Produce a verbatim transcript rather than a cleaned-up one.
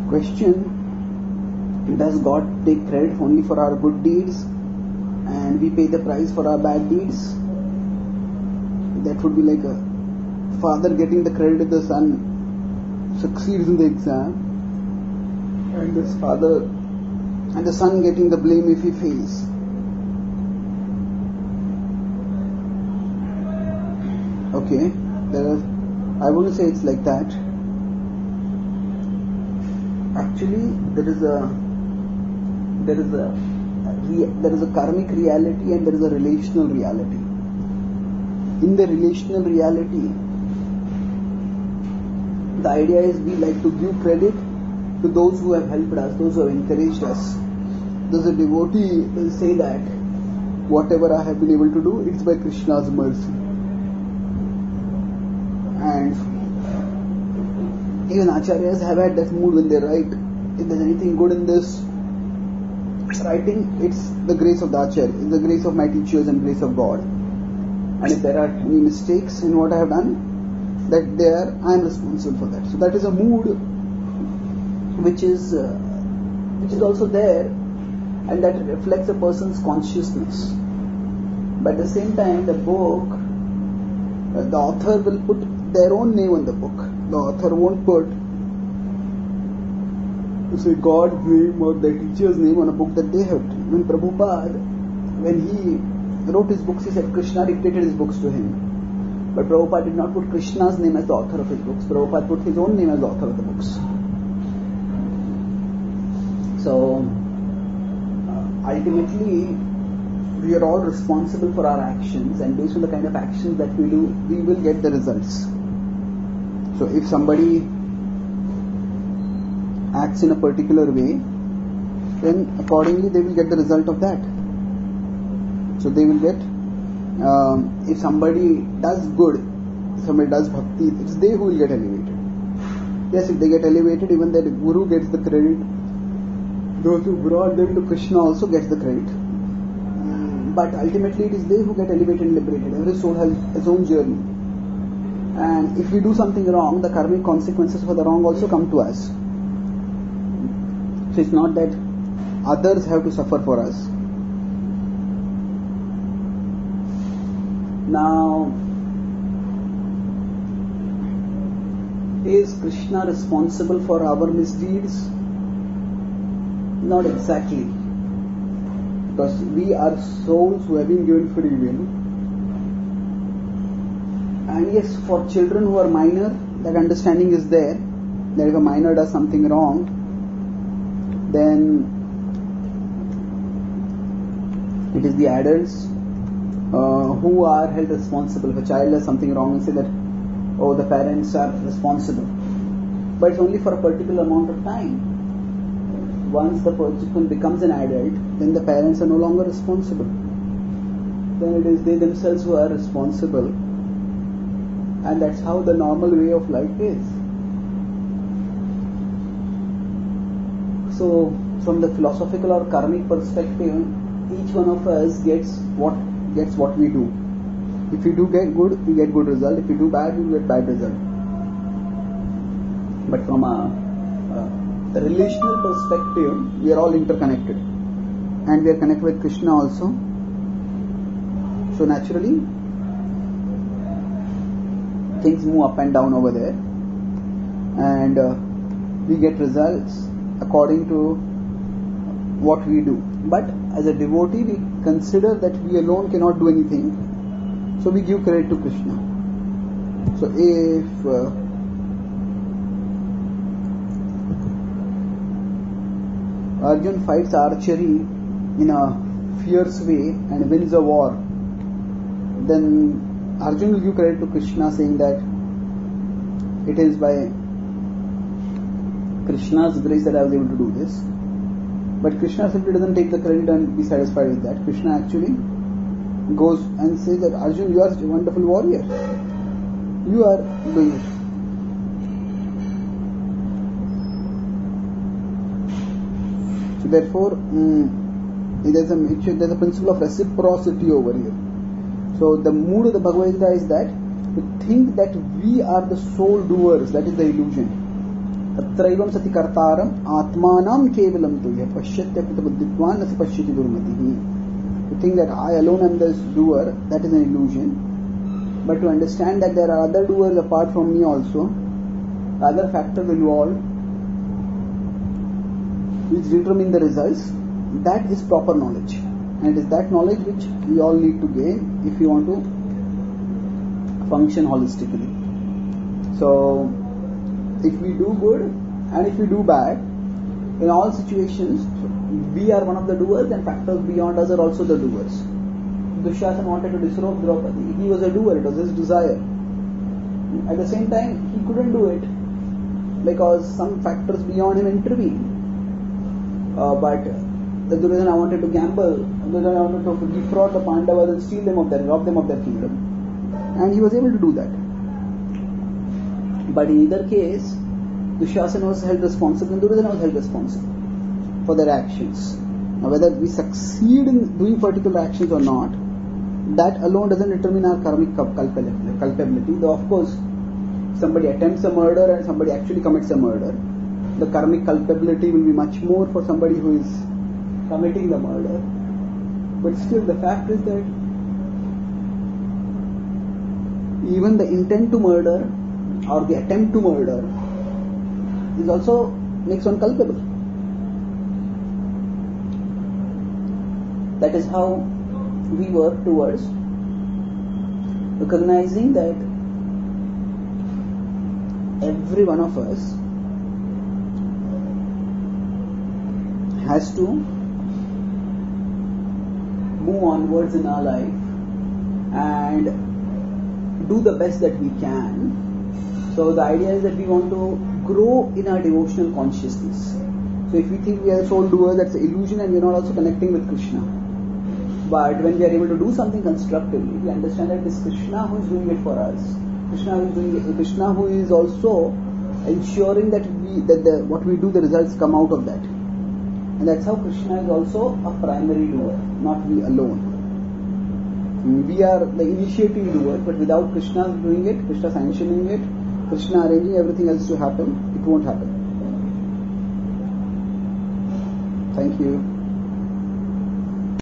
Question: does God take credit only for our good deeds and we pay the price for our bad deeds? That would be like a father getting the credit if the son succeeds in the exam, and this father and the son getting the blame if he fails. Okay, there are, I wouldn't say it's like that. Actually, there is a there is a there is a karmic reality and there is a relational reality. In the relational reality, the idea is we like to give credit to those who have helped us, those who have encouraged us. There's a devotee will say that whatever I have been able to do, it's by Krishna's mercy. And even acharyas have had that mood when they write, if there's anything good in this writing, it's the grace of the acharya, it's the grace of my teachers and grace of God. And if there are any mistakes in what I have done, that there I am responsible for that. So that is a mood which is uh, which is also there, and that reflects a person's consciousness. But at the same time, the book, uh, the author will put their own name on the book. The author won't put, say, God's name or the teacher's name on a book that they have written. When Prabhupada, when he wrote his books, he said Krishna dictated his books to him. But Prabhupada did not put Krishna's name as the author of his books. Prabhupada put his own name as the author of the books. So, uh, ultimately, we are all responsible for our actions, and based on the kind of actions that we do, we will get the results. So, if somebody acts in a particular way, then accordingly they will get the result of that. So, they will get, um, if somebody does good, if somebody does bhakti, it's they who will get elevated. Yes, if they get elevated, even their guru gets the credit. Those who brought them to Krishna also gets the credit. But ultimately it is they who get elevated and liberated. Every soul has its own journey. And if we do something wrong, the karmic consequences for the wrong also come to us. So it's not that others have to suffer for us. Now, is Krishna responsible for our misdeeds? Not exactly. Because we are souls who have been given free will. And yes, for children who are minor, that understanding is there, that if a minor does something wrong, then it is the adults uh, who are held responsible. If a child does something wrong, and say that, oh, the parents are responsible. But it's only for a particular amount of time. Once the person becomes an adult, then the parents are no longer responsible. Then it is they themselves who are responsible. And that's how the normal way of life is. So, from the philosophical or karmic perspective, each one of us gets what gets what we do. If we do get good, we get good result. If we do bad, we get bad result. But from a The relational perspective, we are all interconnected, and we are connected with Krishna also. So naturally, things move up and down over there, and uh, we get results according to what we do. But as a devotee, we consider that we alone cannot do anything, so we give credit to Krishna. So if uh, Arjun fights archery in a fierce way and wins a war, then Arjun will give credit to Krishna, saying that it is by Krishna's grace that I was able to do this. But Krishna simply doesn't take the credit and be satisfied with that. Krishna actually goes and says that, Arjun, you are such a wonderful warrior. You are doing it. So therefore, um, there's, a, there's a principle of reciprocity over here. So the mood of the Bhagavad Gita is that to think that we are the sole doers, that is the illusion. Tatraivam sati kartaram atmanam kevalam tuya pashyatya kutabuddhitvan nasi pashyati durmatihi. To think that I alone am this doer, that is an illusion. But to understand that there are other doers apart from me also, other factors involved which determine the results, that is proper knowledge. And it is that knowledge which we all need to gain if we want to function holistically. So, if we do good and if we do bad, in all situations, we are one of the doers and factors beyond us are also the doers. Dushasana wanted to disrobe Draupadi. He was a doer, it was his desire. At the same time, he couldn't do it because some factors beyond him intervened. Uh, but the Duryodhana wanted to gamble, Duryodhana wanted to defraud the Pandavas and steal them of their, rob them of their kingdom. And he was able to do that. But in either case, Dushasana was held responsible and Duryodhana was held responsible for their actions. Now whether we succeed in doing particular actions or not, that alone doesn't determine our karmic culpability. Though of course, somebody attempts a murder and somebody actually commits a murder, the karmic culpability will be much more for somebody who is committing the murder. But still the fact is that even the intent to murder or the attempt to murder is also makes one culpable. That is how we work towards recognizing that every one of us has to move onwards in our life and do the best that we can. So the idea is that we want to grow in our devotional consciousness. So if we think we are soul doers, that's an illusion and we are not also connecting with Krishna. But when we are able to do something constructively, we understand that it is Krishna who is doing it for us. Krishna who is doing it, Krishna who is also ensuring that we that the, what we do, the results come out of that. And that's how Krishna is also a primary doer, not we alone. We are the initiating doer, but without Krishna doing it, Krishna sanctioning it, Krishna arranging everything else to happen, it won't happen. Thank you.